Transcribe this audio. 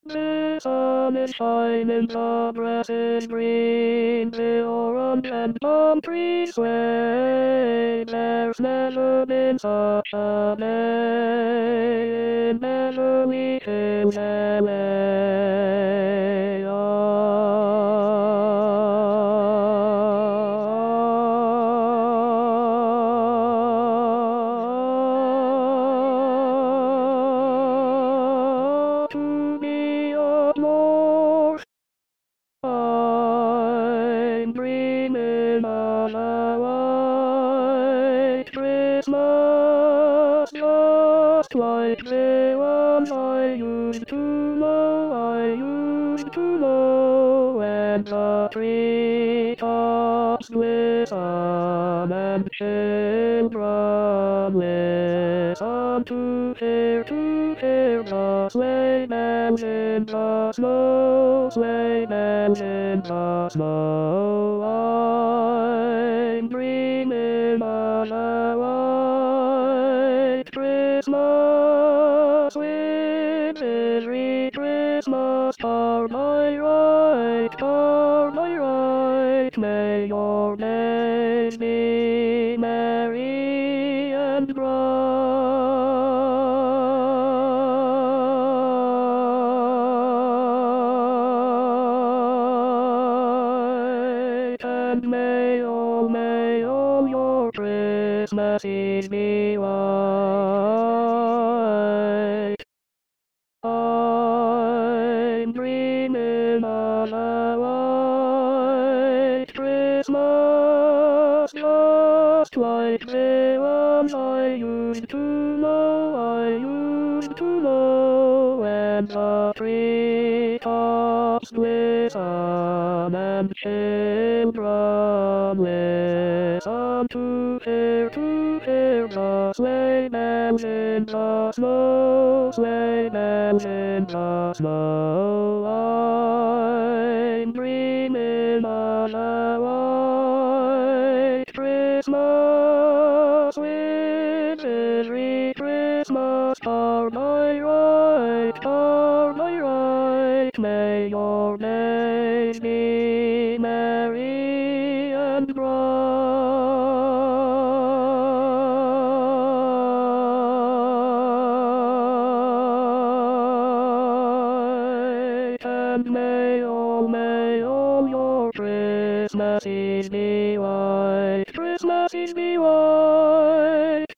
The sun is shining, the grass is green, the orange and palm trees sway. There's never been such a day in Beverly Hills, LA. To be up north, I'm dreaming of a white Christmas, just like the ones I used to know, and the treetops glisten and children listen to hear the sleigh bells in the snow, sleigh bells in the snow. I'm dreaming of a white Christmas with every Christmas card I write, May your days be merry and bright, and may all your Christmases be white. I'm dreaming of a white Christmas, just like the ones I used to know, and the treetops glisten and children listen to hear the sleigh bells in the snow, sleigh bells in the snow. I'm dreaming of a white Christmas with every Christmas card I write, May your days be merry and bright, and may all your Christmases be white, Christmases be white.